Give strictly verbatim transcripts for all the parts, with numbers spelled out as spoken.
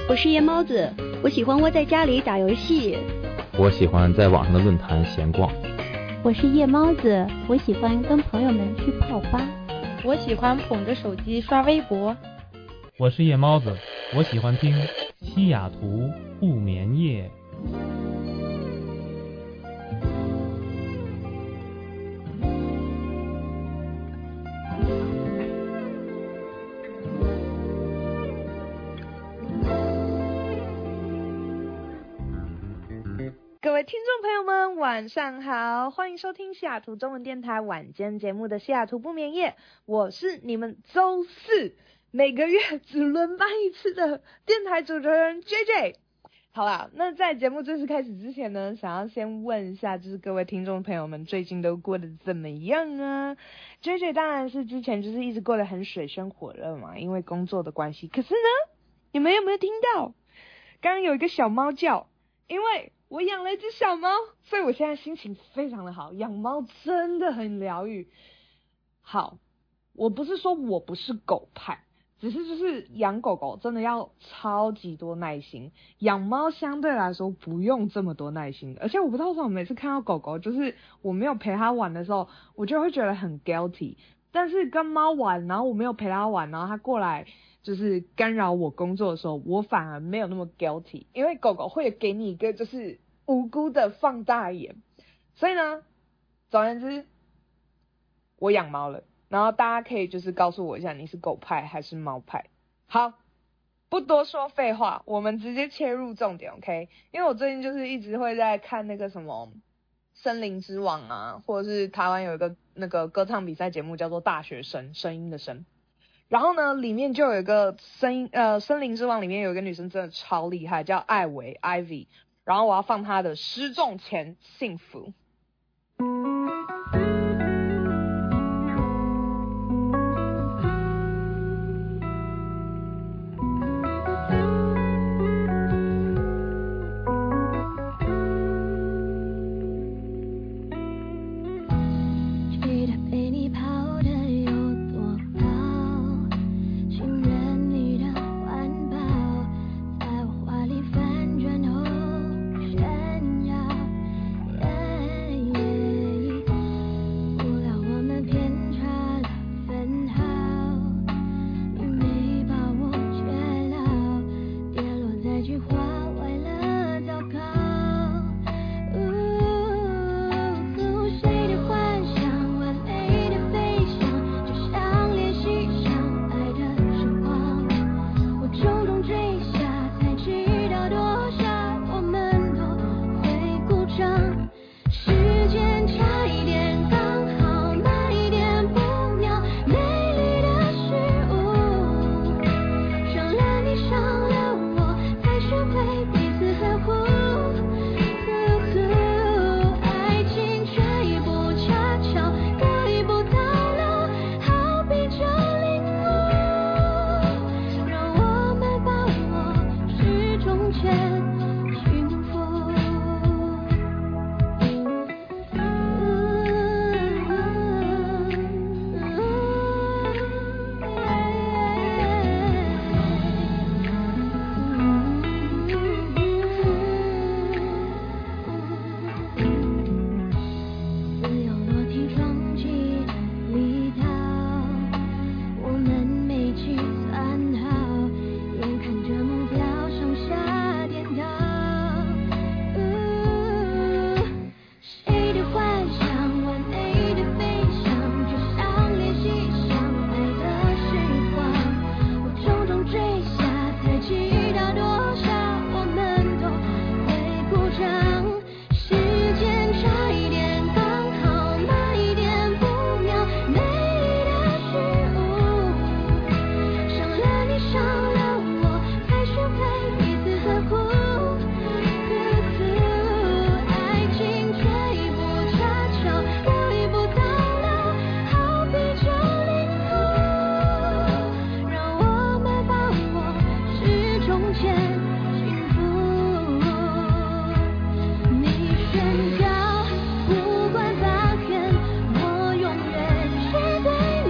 我是夜猫子，我喜欢窝在家里打游戏。 我喜欢在网上的论坛闲逛。 我是夜猫子，我喜欢跟朋友们去泡吧。 我喜欢捧着手机刷微博。 我是夜猫子，我喜欢听西雅图不眠夜。 各位听众朋友们晚上好，欢迎收听西雅图中文电台晚间节目的西雅图不眠夜，我是你们周四每个月只轮班一次的电台主持人 J J。 好啦，那在节目正式开始之前呢，想要先问一下，就是各位听众朋友们最近都过得怎么样啊？ J J 当然是之前就是一直过得很水深火热嘛，因为工作的关系。可是呢，你们有没有听到刚刚有一个小猫叫？因为我养了一只小猫，所以我现在心情非常的好，养猫真的很疗愈。好，我不是说我不是狗派，只是就是养狗狗真的要超级多耐心，养猫相对来说不用这么多耐心。而且我不知道为什么每次看到狗狗，就是我没有陪它玩的时候，我就会觉得很 guilty， 但是跟猫玩，然后我没有陪它玩，然后它过来就是干扰我工作的时候，我反而没有那么 guilty， 因为狗狗会给你一个就是无辜的放大眼。所以呢，总而言之，我养猫了，然后大家可以就是告诉我一下，你是狗派还是猫派。好，不多说废话，我们直接切入重点 OK。 因为我最近就是一直会在看那个什么森林之王啊，或者是台湾有一个那个歌唱比赛节目叫做大学生，声音的声。然后呢，里面就有一个声音呃森林之王里面有一个女生真的超厉害，叫艾薇 Ivy， 然后我要放她的失重前幸福。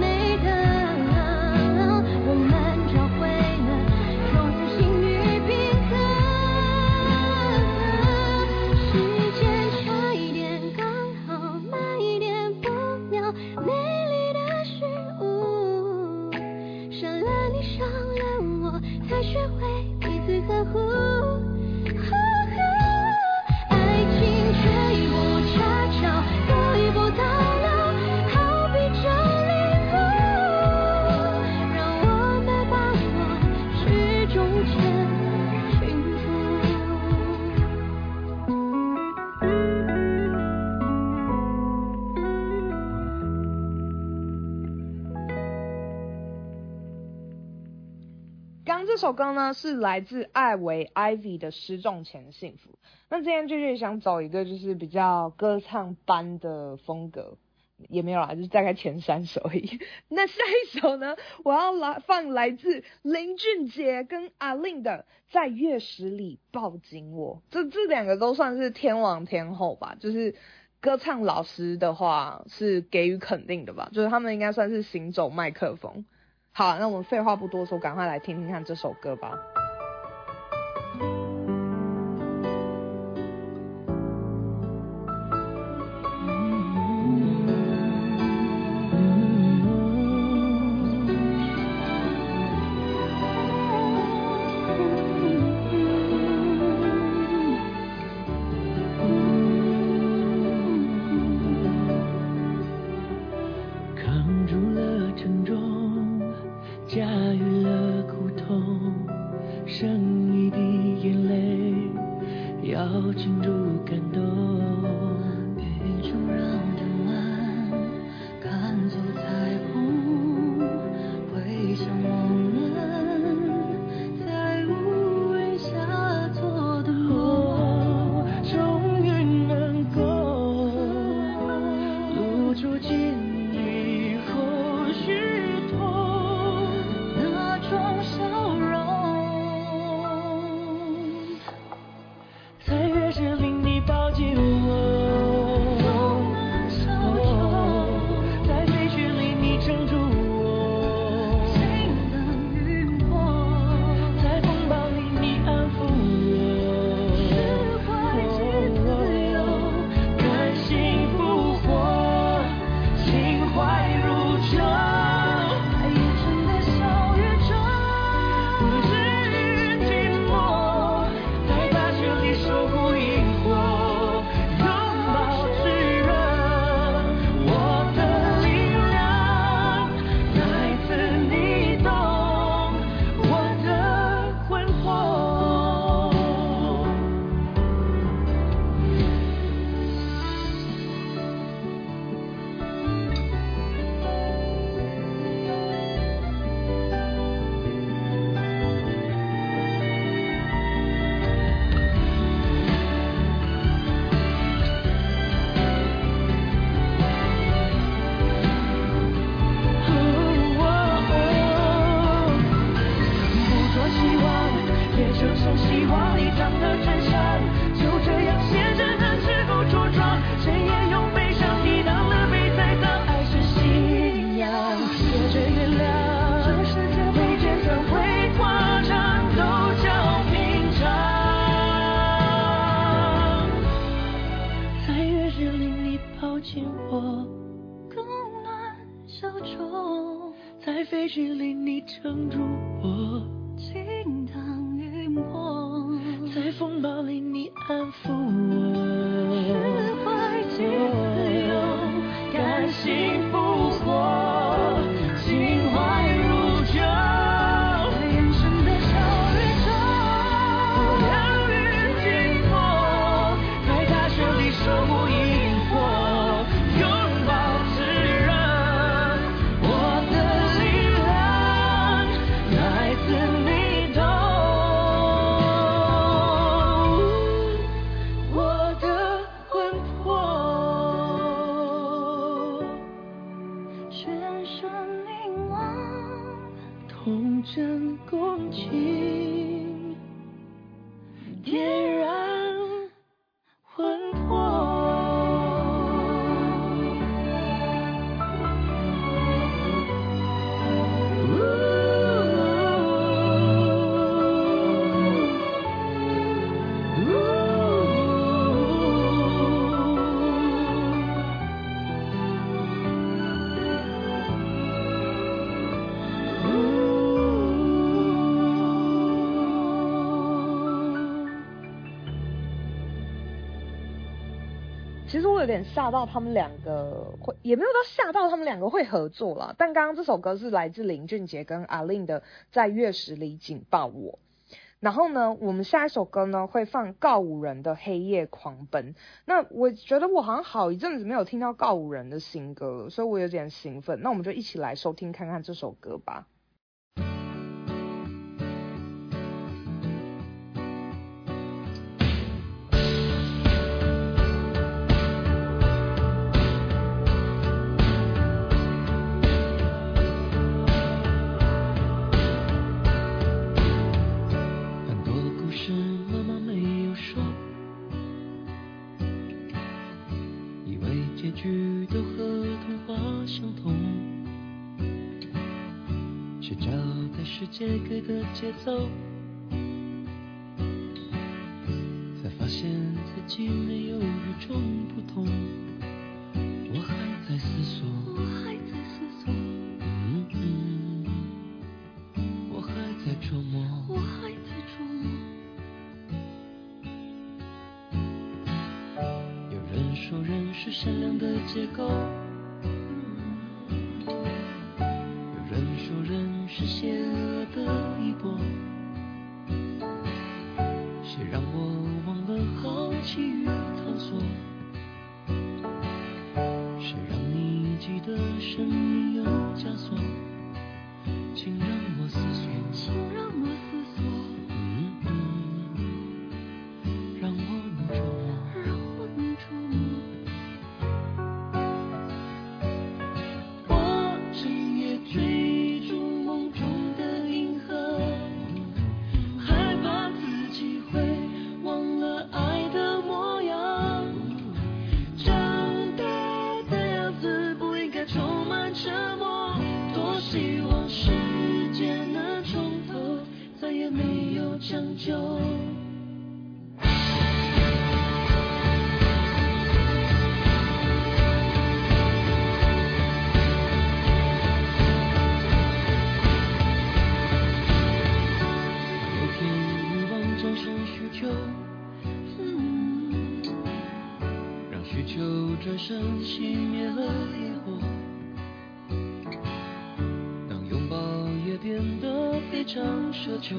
我们找回了重新与平这首歌呢是来自艾维 Ivy 的失重前幸福。那今天就是想走一个就是比较歌唱般的风格，也没有啦，就是大概前三首而已。那下一首呢，我要来放来自林俊杰跟阿令的在月食里抱紧我。这这两个都算是天王天后吧，就是歌唱老师的话是给予肯定的吧，就是他们应该算是行走麦克风。好，那我们废话不多说，赶快来听听看这首歌吧。其实我有点吓到他们两个会，也没有到吓到他们两个会合作啦。但刚刚这首歌是来自林俊杰跟阿令的《在月食里紧抱我》。然后呢，我们下一首歌呢会放告五人的《黑夜狂奔》。那我觉得我好像好一阵子没有听到告五人的新歌了，所以我有点兴奋。那我们就一起来收听看看这首歌吧。 事妈妈没有说，以为结局都和童话相同，是交给世界给的节奏，才发现自己没有与众不同。我还在思索，我还在思索，嗯嗯，我还在琢磨，我还在琢磨。有人说人是善良的结构，有人说人是邪恶的一波，谁让我忘了好奇与探索？谁让你记得生命有枷锁？请让我思索，请让我思索，嗯嗯，让我能琢磨，让我能琢磨。我整夜追逐梦中的银河，害怕自己会忘了爱的模样。长大的样子不应该充满沉默，多希望世界能从头，再也没有将就。有天欲望战胜需求，嗯，让需求转身熄灭了野火，当拥抱也变得非常奢求，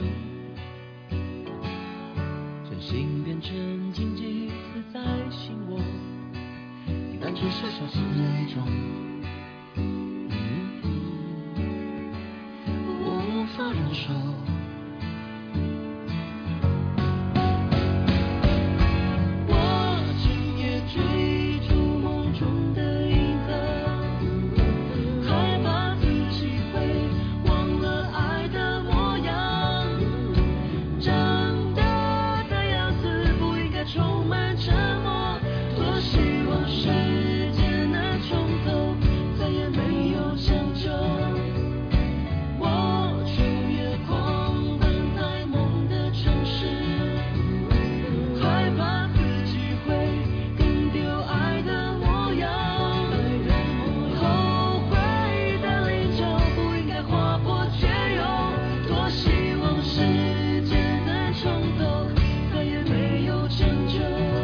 真心变成荆棘刺在心窝，单纯是小心那种，嗯嗯，我无法忍受。我整夜追逐梦中的银河，害怕自己会忘了爱的模样。长大的样子不应该充满沉默，多希望世界能从头，再也没有将就。我出夜狂奔在梦的城市，害怕自己会更丢爱的模样。后悔的棱角不应该划破却又，多希望世界能从头，再也没有将就。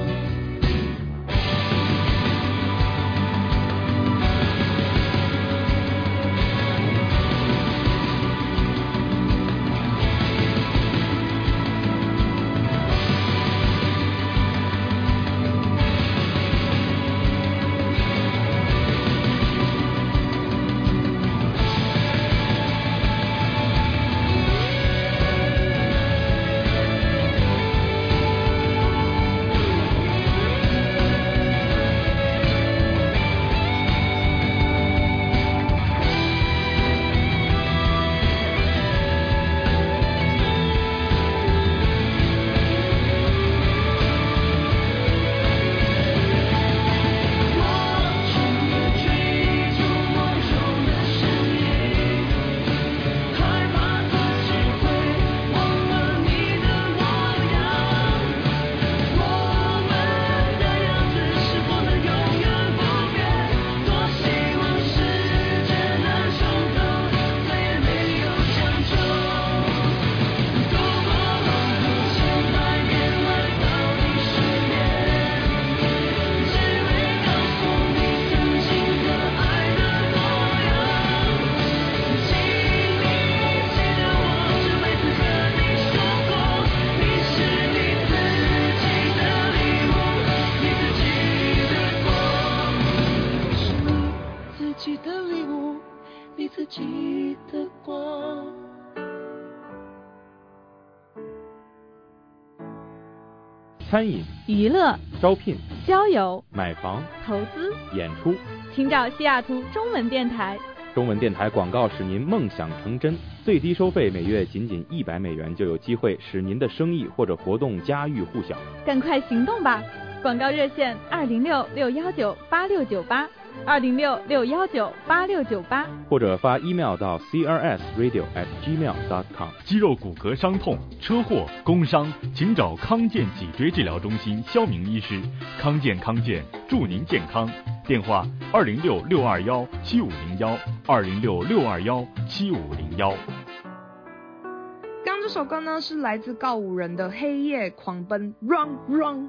餐饮、 娱乐、 招聘、 交友、 买房、 投资、 演出， 请找西雅图中文电台。 中文电台广告使您梦想成真，最低收费每月仅仅一百美元，就有机会使您的生意或者活动家喻户晓。 赶快行动吧！广告热线二零六六幺九八六九八，二零六六幺九八六九八， 或者发 email 到 c r s radio at gmail dot com。 肌肉骨骼伤痛、车祸、工伤，请找康健脊椎治疗中心肖明医师。康健康健，祝您健康。电话二零六六二幺七五零幺，二零六六二幺七五零幺。 刚这首歌呢是来自告五人的《黑夜狂奔》 ，Run Run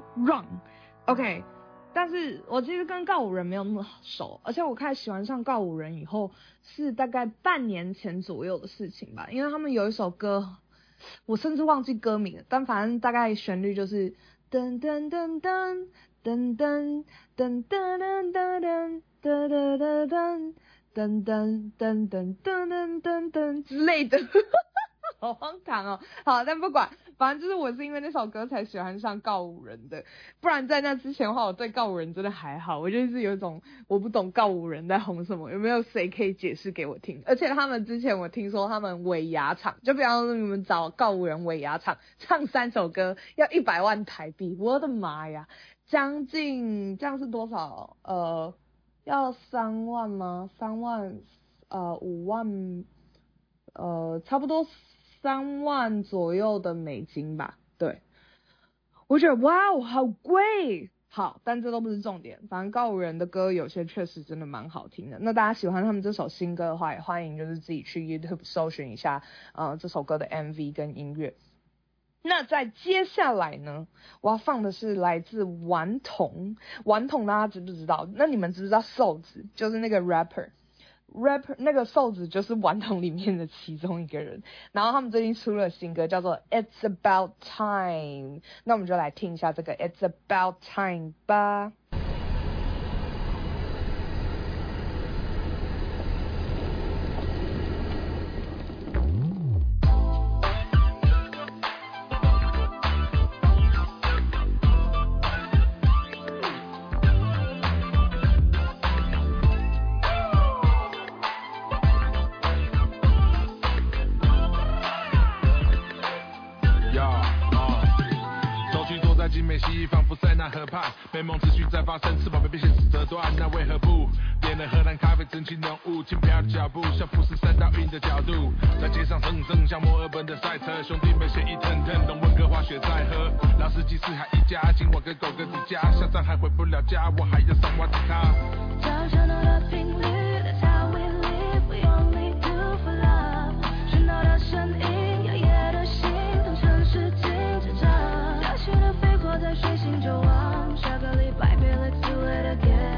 Run。OK， 但是我其实跟告五人没有那么熟，而且我开始喜欢上告五人以后是大概半年前左右的事情吧，因为他们有一首歌，我甚至忘记歌名了，但反正大概旋律就是噔噔噔噔。噔噔噔噔噔噔噔噔噔噔噔噔噔噔噔噔噔之类的，好荒唐哦。好，但不管，反正就是我是因为那首歌才喜欢上告五人的，不然在那之前的话，我对告五人真的还好，我就是有一种我不懂告五人在红什么，有没有谁可以解释给我听？而且他们之前我听说他们尾牙场，就比方说你们找告五人尾牙场唱三首歌要一百万台币，我的妈呀！将近这样是多少？呃，要三万吗？三万，呃，五万，呃，差不多三万左右的美金吧。对，我觉得哇哦，好贵。好，但这都不是重点。反正告五人的歌有些确实真的蛮好听的。那大家喜欢他们这首新歌的话，也欢迎就是自己去 YouTube 搜寻一下，呃，这首歌的 M V 跟音乐。那在接下来呢，我要放的是来自顽童。顽童大家知不知道？那你们知不知道瘦子就是那个 rapper rapper 那个瘦子就是顽童里面的其中一个人。然后他们最近出了新歌叫做 It's About Time， 那我们就来听一下这个 It's About Time 吧。 美梦持续在发生，翅膀被现实折断，那为何不点了荷兰咖啡，蒸汽浓雾，轻飘的脚步像富士山倒影的角度，在街上蹭蹭像墨尔本的赛车，兄弟们血一腾腾，懂温哥华雪在喝，老司机四海一家，今晚跟狗哥抵家，下站还回不了家，我还要上瓦迪卡。 找相同的频率 ，That's how we live, we only do for love。喧闹的声音，摇曳的心，当城市静止着，假期的飞过在水星就忘。下个礼拜别 Let's do it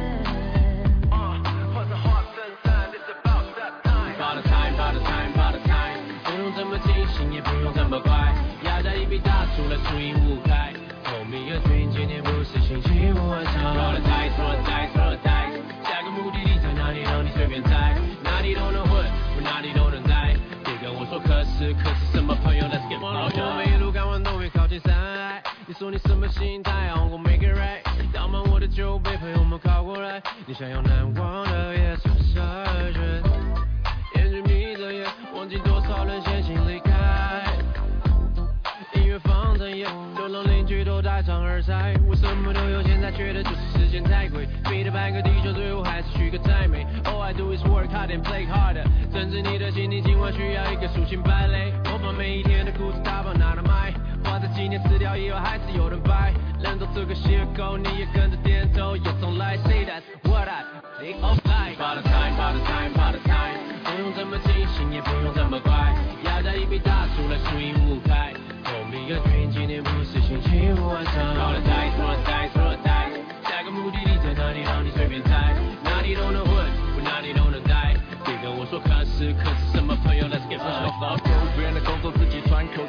again。 uh, what's the heart sunshine? It's about that time. 把的 time， 把的 time， 把的 time， 不用这么清醒，也不用这么快，压在一笔打出了输赢无开。Told me a dream， 今天不是星期五晚上。Roll the dice， roll the dice， roll the dice， 下个目的地在哪里让你随便猜，哪里都能混，我哪里都能待。别跟我说可是，可是什么朋友 ？Let's get started。我们一路赶完都没靠近山海。你说你什么心态 ？I won't make it right。倒满我的酒杯，朋友们靠过来。你想要难忘的夜色筛选，眼睛眯着眼，忘记多少人先行离开。音乐放着夜，流浪邻居都在唱耳塞。我什么都有，现在觉得就是时间太贵，飞了半个地球，最后还是去个太美。All I do is work hard and play harder。真知你的心情，今晚需要一个抒情芭蕾。我把每一天的故事打包拿来卖。花在几年撕掉以后还是有人掰，人都这个血口，你也跟着点头。有种来 say that's what I think of life。把的 time， 把的 time， 把的 time， 不用这么清醒，也不用这么快，压在一笔打出了输赢无开。Told me a dream， 今天不是星期五晚上。Roll the dice， roll the dice， roll the dice， 下个目的地在哪里让你随便猜，哪里都能混，我哪里都能待。别跟我说可是，可是什么朋友 ？Let's get started。 别人的工作自己喘口气。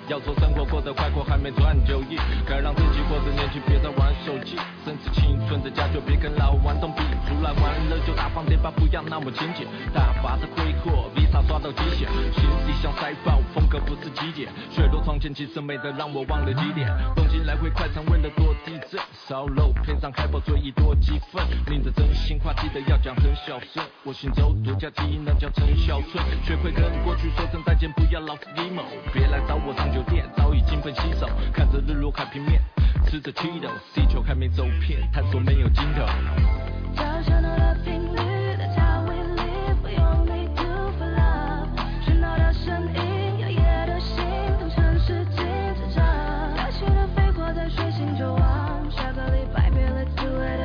要说生活过得快活还没赚就易，该让自己过得年轻，别再玩手机。正是青春的家就别跟老顽童比，出来玩了就大方点吧，不要那么勤俭。大把的挥霍 ，Visa 刷到极限，心里想塞爆，风格不是极简。水落床前其实美得让我忘了几点。东京来回快餐为了躲地震，烧肉配上海报最易多几分。拎着真心话记得要讲很小声，我行走独家基因那叫陈小春。学会跟过去说声再见，不要老是 emo， 别来找我上酒店，早已金盆洗手，看着日落海平面，吃着 Cheetos， 地球还没走遍，探索没有尽头。 找相同的频率 ，That's how we live， we only do for love。喧闹的声音，摇曳的心，同城市静止着，大气的飞过在水星周望，下个礼拜别 Let's do it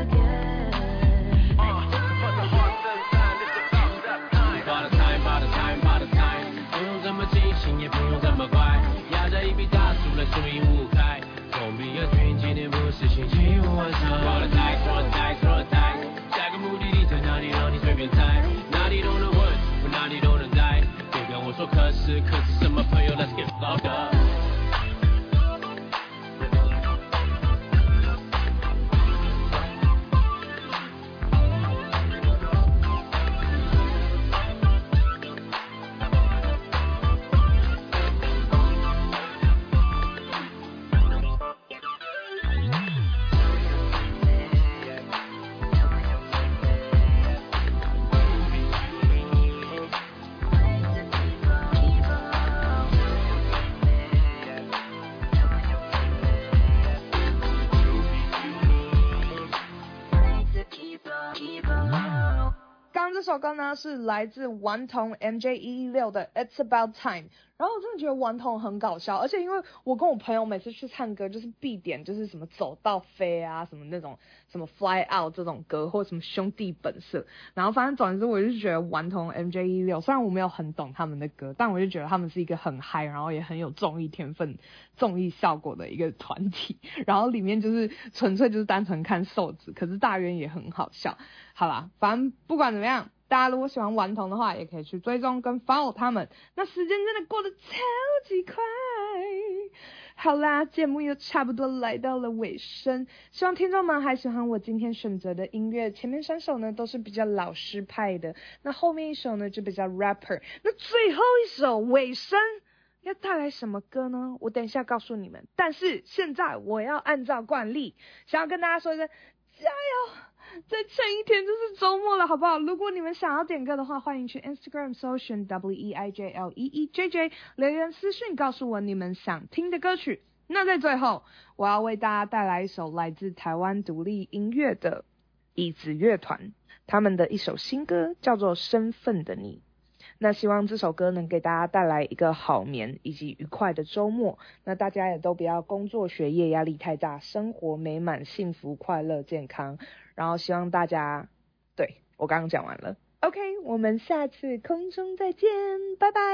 again。 也不用这么快，压着一笔大数了，输赢无开。总比尔君今天不是星期五晚上。Roll the dice, roll the dice, roll the dice， 下个目的地在哪里让你随便猜，哪里都能混，我哪里都能待。别跟我说可是，可是什么朋友 ？Let's get fucked up。 这首歌呢是来自顽童 M J 一一六的 It's About Time， 然后我真的觉得顽童很搞笑，而且因为我跟我朋友每次去唱歌就是必点就是什么走到飞啊，什么那种什么 Fly Out 这种歌，或者什么兄弟本色，然后反正总之我就觉得顽童 M J 一一六，虽然我没有很懂他们的歌，但我就觉得他们是一个很嗨，然后也很有综艺天分、综艺效果的一个团体，然后里面就是纯粹就是单纯看瘦子，可是大渊也很好笑。好啦，反正不管怎么样，大家如果喜欢顽童的话，也可以去追踪跟 follow 他们。那时间真的过得超级快。好啦，节目又差不多来到了尾声，希望听众们还喜欢我今天选择的音乐。前面三首呢都是比较老师派的，那后面一首呢就比较 rapper， 那最后一首尾声要带来什么歌呢？我等一下告诉你们。但是现在我要按照惯例，想要跟大家说一声加油！再撑一天就是周末了，好不好？如果你们想要点歌的话，欢迎去 Instagram 搜寻 W E I J L E E J J 留言私讯告诉我你们想听的歌曲。那在最后，我要为大家带来一首来自台湾独立音乐的椅子乐团，他们的一首新歌叫做《身份的你》。那希望这首歌能给大家带来一个好眠以及愉快的周末，那大家也都不要工作学业压力太大，生活美满幸福快乐健康，然后希望大家，对，我刚刚讲完了 OK， 我们下次空中再见，拜拜。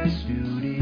endless beauty.